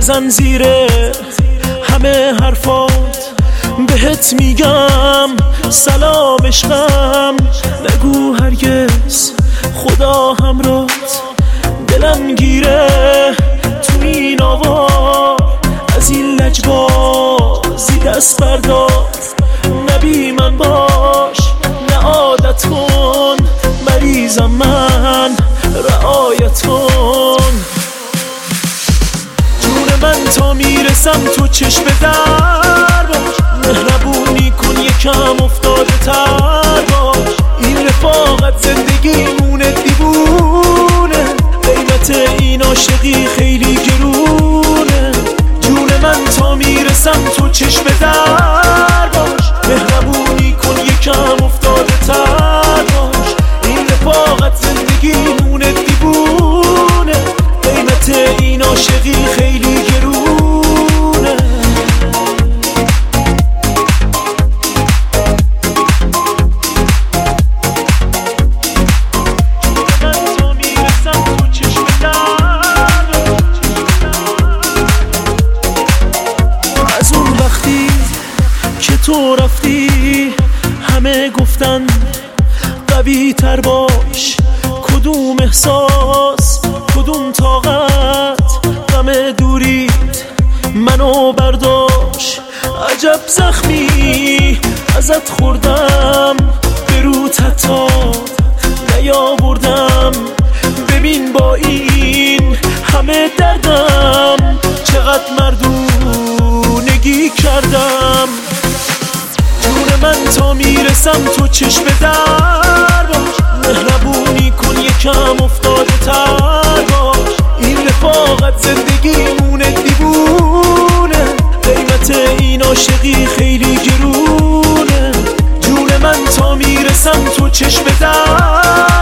بزن زیر همه حرفات، بهت میگم سلام عشقم، نگو هرگز خدا همراهت، دلم گیره تو این آوار، از این لجبازی دست بردار، نبی من باش نه عادت کن، مریضم من رعایت کن، جون من تا میرسم تو چشم در باش، مهربونی کن یکم افتاده تر باش، این رفاقت زندگیمونه دیوونه، قیمت این عاشقی خیلی گرونه، جون من تا میرسم تو چشم در باش، مهربونی کن یکم افتاده تر باش، این رفاقت زندگیمونه دیوونه، قیمت این عاشقی خیلی گرونه. از اون وقتی که تو رفتی همه گفتن قوی تر باش، کدوم احساس کدوم طاقت، غم دوریت منو برداشت، عجب زخمی ازت خوردم، به روت حتی نیاوردم، ببین با این همه دردم چقدر مردونگی کردم، جون من تا میرسم تو چشم در باش، مهربونی کن یکم افتاده تر باش، این رفاقت زندگیمونه دیوونه، قیمت این عاشقی خیلی گرونه، جون من تا میرسم تو چشم در